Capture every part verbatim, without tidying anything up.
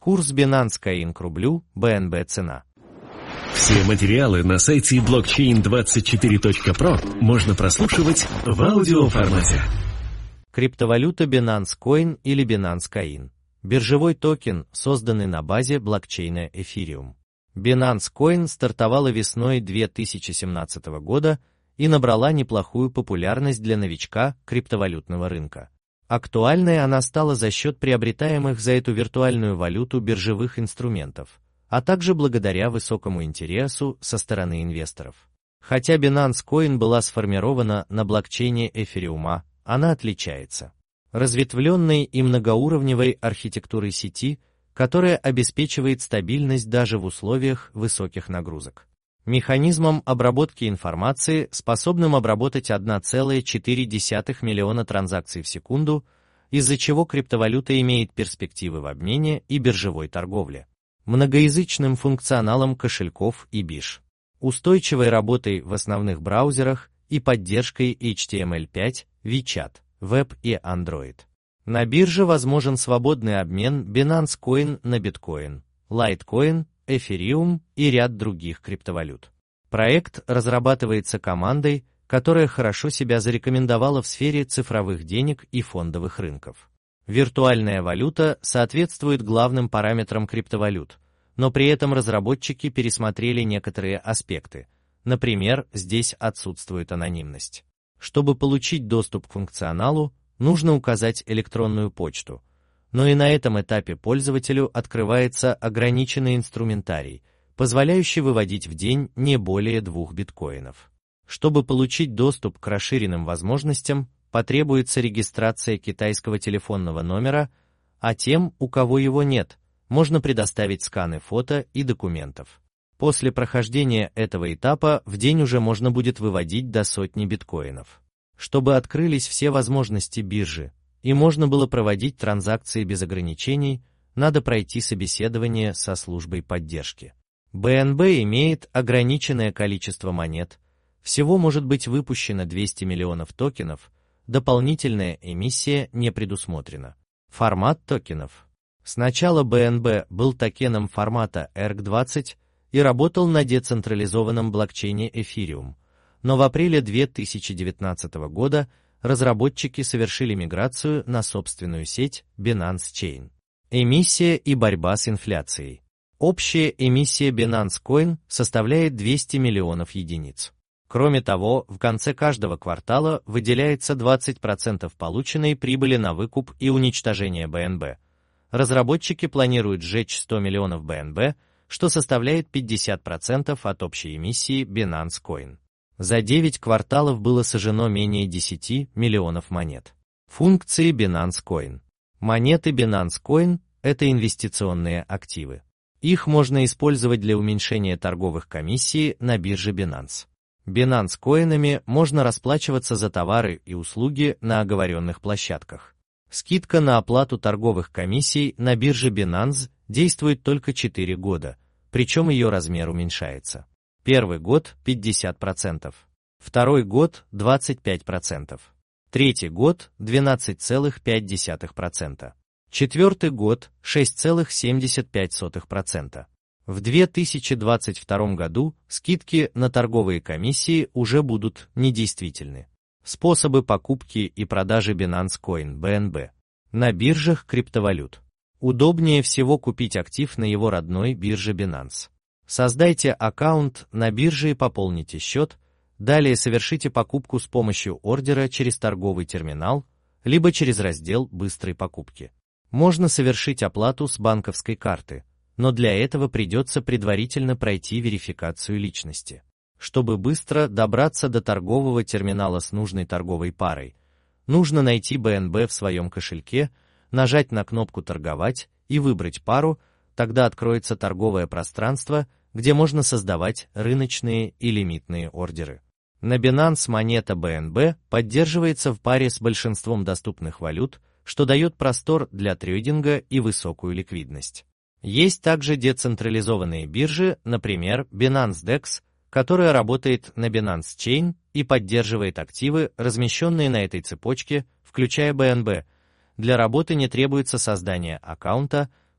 Курс Binance Coin к рублю, би эн би цена. Все материалы на сайте блокчейн двадцать четыре точка про можно прослушивать в аудиоформате. Криптовалюта Binance Coin или Binance Coin. Биржевой токен, созданный на базе блокчейна Ethereum. Binance Coin стартовала весной две тысячи семнадцатого года и набрала неплохую популярность для новичка криптовалютного рынка. Актуальной она стала за счет приобретаемых за эту виртуальную валюту биржевых инструментов, а также благодаря высокому интересу со стороны инвесторов. Хотя Binance Coin была сформирована на блокчейне Ethereum, она отличается разветвленной и многоуровневой архитектурой сети, которая обеспечивает стабильность даже в условиях высоких нагрузок. Механизмом обработки информации, способным обработать одна целая четыре десятых миллиона транзакций в секунду, из-за чего криптовалюта имеет перспективы в обмене и биржевой торговле. Многоязычным функционалом кошельков и бирж. Устойчивой работой в основных браузерах и поддержкой эйч ти эм эль пять, WeChat, Web и Android. На бирже возможен свободный обмен Binance Coin на Bitcoin, Litecoin, Ethereum и ряд других криптовалют. Проект разрабатывается командой, которая хорошо себя зарекомендовала в сфере цифровых денег и фондовых рынков. Виртуальная валюта соответствует главным параметрам криптовалют, но при этом разработчики пересмотрели некоторые аспекты. Например, здесь отсутствует анонимность. Чтобы получить доступ к функционалу, нужно указать электронную почту. Но и на этом этапе пользователю открывается ограниченный инструментарий, позволяющий выводить в день не более двух биткоинов. Чтобы получить доступ к расширенным возможностям, потребуется регистрация китайского телефонного номера, а тем, у кого его нет, можно предоставить сканы фото и документов. После прохождения этого этапа в день уже можно будет выводить до сотни биткоинов. Чтобы открылись все возможности биржи, и можно было проводить транзакции без ограничений, надо пройти собеседование со службой поддержки. би эн би имеет ограниченное количество монет, всего может быть выпущено двести миллионов токенов, дополнительная эмиссия не предусмотрена. Формат токенов. Сначала би эн би был токеном формата и ар си двадцать и работал на децентрализованном блокчейне Ethereum, но в апреле две тысячи девятнадцатого года разработчики совершили миграцию на собственную сеть Binance Chain. Эмиссия и борьба с инфляцией. Общая эмиссия Binance Coin составляет двести миллионов единиц. Кроме того, в конце каждого квартала выделяется двадцать процентов полученной прибыли на выкуп и уничтожение би эн би. Разработчики планируют сжечь сто миллионов би эн би, что составляет пятьдесят процентов от общей эмиссии Binance Coin. За девять кварталов было сожжено менее десяти миллионов монет. Функции Binance Coin. Монеты Binance Coin – это инвестиционные активы. Их можно использовать для уменьшения торговых комиссий на бирже Binance. Binance Coin'ами можно расплачиваться за товары и услуги на оговоренных площадках. Скидка на оплату торговых комиссий на бирже Binance действует только четыре года, причем ее размер уменьшается. Первый год – пятьдесят процентов, второй год – двадцать пять процентов, третий год – двенадцать целых пять десятых процента, четвертый год – шесть целых семьдесят пять сотых процента. В две тысячи двадцать втором году скидки на торговые комиссии уже будут недействительны. Способы покупки и продажи Binance Coin би эн би. На биржах криптовалют. Удобнее всего купить актив на его родной бирже Binance. Создайте аккаунт на бирже и пополните счет, далее совершите покупку с помощью ордера через торговый терминал, либо через раздел быстрой покупки. Можно совершить оплату с банковской карты, но для этого придется предварительно пройти верификацию личности. Чтобы быстро добраться до торгового терминала с нужной торговой парой, нужно найти би эн би в своем кошельке, нажать на кнопку «Торговать» и выбрать пару, тогда откроется торговое пространство, где можно создавать рыночные и лимитные ордеры. На Binance монета би эн би поддерживается в паре с большинством доступных валют, что дает простор для трейдинга и высокую ликвидность. Есть также децентрализованные биржи, например, Binance Dex, которая работает на Binance Chain и поддерживает активы, размещенные на этой цепочке, включая би эн би. Для работы не требуется создание аккаунта,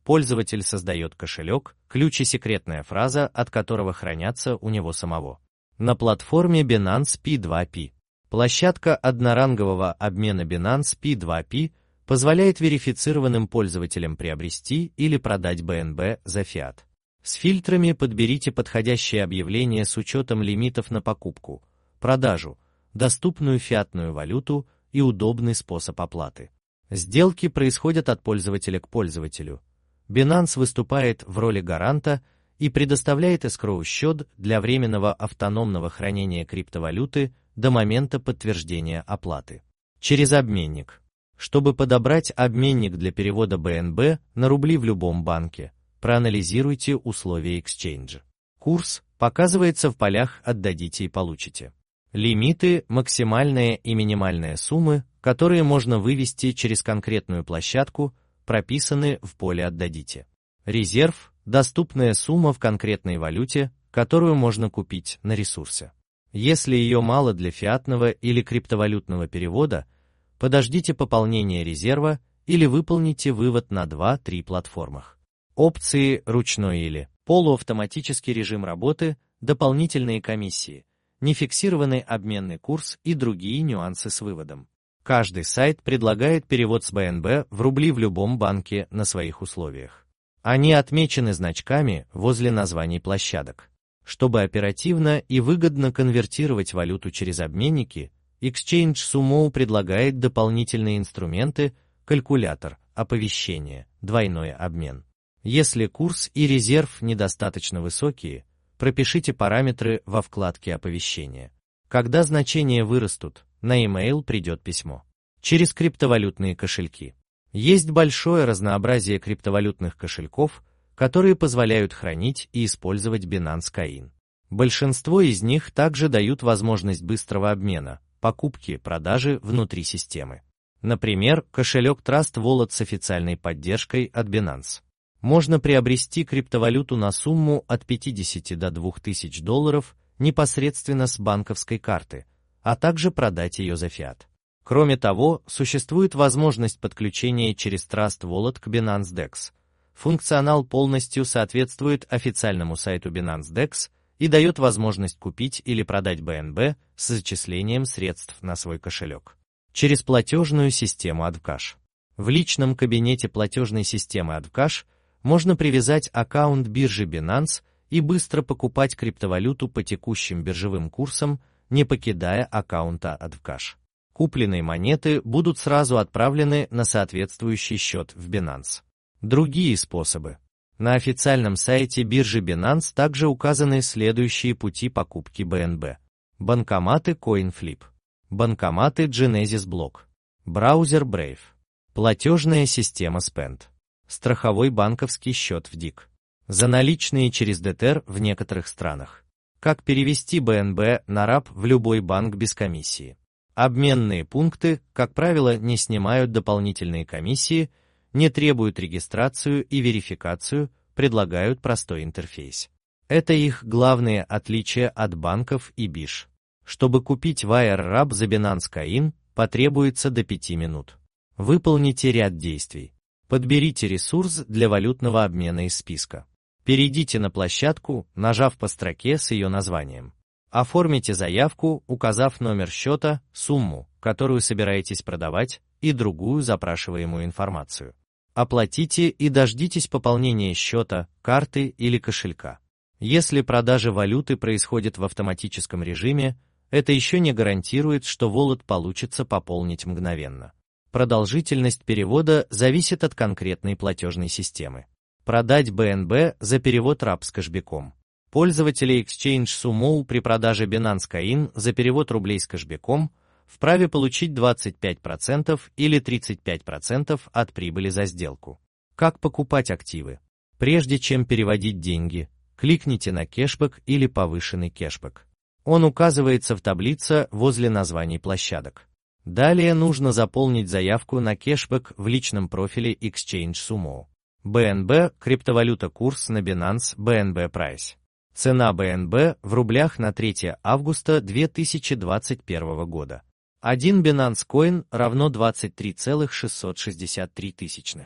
Пользователь создает кошелек, ключ и секретная фраза, от которого хранятся у него самого. На платформе Binance пи два пи. Площадка однорангового обмена Binance пи два пи позволяет верифицированным пользователям приобрести или продать би эн би за фиат. С фильтрами подберите подходящее объявление с учетом лимитов на покупку, продажу, доступную фиатную валюту и удобный способ оплаты. Сделки происходят от пользователя к пользователю. Binance выступает в роли гаранта и предоставляет эскроу-счет для временного автономного хранения криптовалюты до момента подтверждения оплаты. Через обменник. Чтобы подобрать обменник для перевода би эн би на рубли в любом банке, проанализируйте условия эксчейнджа. Курс показывается в полях «Отдадите и получите». Лимиты, максимальная и минимальная суммы, которые можно вывести через конкретную площадку, прописаны в поле «Отдадите». Резерв – доступная сумма в конкретной валюте, которую можно купить на ресурсе. Если ее мало для фиатного или криптовалютного перевода, подождите пополнения резерва или выполните вывод на два-три платформах. Опции ручной или полуавтоматический режим работы, дополнительные комиссии, нефиксированный обменный курс и другие нюансы с выводом. Каждый сайт предлагает перевод с би эн би в рубли в любом банке на своих условиях. Они отмечены значками возле названий площадок. Чтобы оперативно и выгодно конвертировать валюту через обменники, Exchange Sumo предлагает дополнительные инструменты, калькулятор, оповещение, двойной обмен. Если курс и резерв недостаточно высокие, пропишите параметры во вкладке оповещения. Когда значения вырастут, на e-mail придет письмо. Через криптовалютные кошельки. Есть большое разнообразие криптовалютных кошельков, которые позволяют хранить и использовать Binance Coin. Большинство из них также дают возможность быстрого обмена, покупки, продажи внутри системы. Например, кошелек Trust Wallet с официальной поддержкой от Binance. Можно приобрести криптовалюту на сумму от пятидесяти до двух тысяч долларов непосредственно с банковской карты, а также продать ее за фиат. Кроме того, существует возможность подключения через Trust Wallet к Binance декс. Функционал полностью соответствует официальному сайту Binance декс и дает возможность купить или продать би эн би с зачислением средств на свой кошелек. Через платежную систему AddCash. В личном кабинете платежной системы AddCash можно привязать аккаунт биржи Binance и быстро покупать криптовалюту по текущим биржевым курсам, не покидая аккаунта AddCash. Купленные монеты будут сразу отправлены на соответствующий счет в Binance. Другие способы. На официальном сайте биржи Binance также указаны следующие пути покупки би эн би. Банкоматы CoinFlip. Банкоматы Genesis Block. Браузер Brave. Платежная система Spend. Страховой банковский счет в дик. За наличные через Детер в некоторых странах. Как перевести би эн би на раб в любой банк без комиссии. Обменные пункты, как правило, не снимают дополнительные комиссии, не требуют регистрацию и верификацию, предлагают простой интерфейс. Это их главные отличия от банков и бирж. Чтобы купить WireRab за Binance Coin, потребуется до пяти минут. Выполните ряд действий. Подберите ресурс для валютного обмена из списка. Перейдите на площадку, нажав по строке с ее названием. Оформите заявку, указав номер счета, сумму, которую собираетесь продавать, и другую запрашиваемую информацию. Оплатите и дождитесь пополнения счета, карты или кошелька. Если продажа валюты происходит в автоматическом режиме, это еще не гарантирует, что wallet получится пополнить мгновенно. Продолжительность перевода зависит от конкретной платежной системы. Продать би эн би за перевод раб с кэшбэком. Пользователи Exchange Sumo при продаже Binance Coin за перевод рублей с кэшбэком вправе получить двадцать пять процентов или тридцать пять процентов от прибыли за сделку. Как покупать активы? Прежде чем переводить деньги, кликните на кэшбэк или повышенный кэшбэк. Он указывается в таблице возле названий площадок. Далее нужно заполнить заявку на кэшбэк в личном профиле Exchange Sumo. би эн би – криптовалюта курс на Binance би эн би Price. Цена би эн би в рублях на третье августа две тысячи двадцать первого года. один Binance Coin равно двадцать три целых шестьсот шестьдесят три тысячных.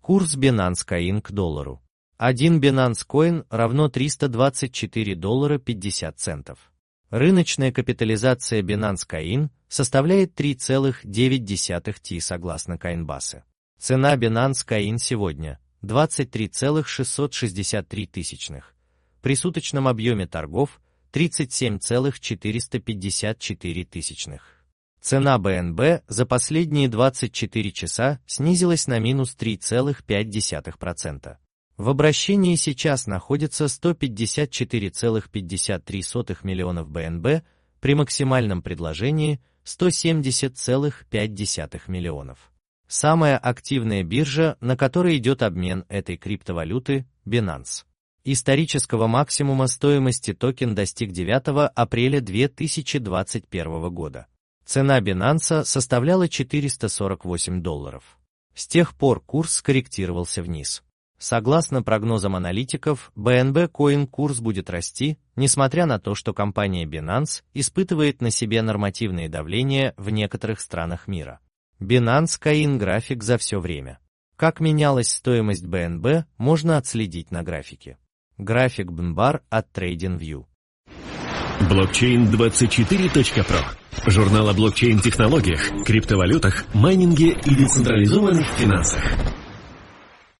Курс Binance Coin к доллару. один Binance Coin равно триста двадцать четыре доллара пятьдесят центов. Рыночная капитализация Binance Coin составляет три целых девять десятых ти согласно Coinbase. Цена Binance Coin сегодня двадцать три целых шестьсот шестьдесят три тысячных. При суточном объеме торгов тридцать семь целых четыреста пятьдесят четыре тысячных. Цена би эн би за последние двадцать четыре часа снизилась на минус три целых пять десятых процента. В обращении сейчас находится сто пятьдесят четыре целых пятьдесят три сотых миллионов би эн би, при максимальном предложении сто семьдесят целых пять десятых миллионов. Самая активная биржа, на которой идет обмен этой криптовалюты, Binance. Исторического максимума стоимости токен достиг девятого апреля две тысячи двадцать первого года. Цена Binance составляла четыреста сорок восемь долларов. С тех пор курс скорректировался вниз. Согласно прогнозам аналитиков, би эн би Coin курс будет расти, несмотря на то, что компания Binance испытывает на себе нормативные давления в некоторых странах мира. Binance Coin график за все время. Как менялась стоимость би эн би, можно отследить на графике. График би эн би ар от TradingView. блокчейн двадцать четыре точка про. Журнал о блокчейн-технологиях, криптовалютах, майнинге и децентрализованных финансах.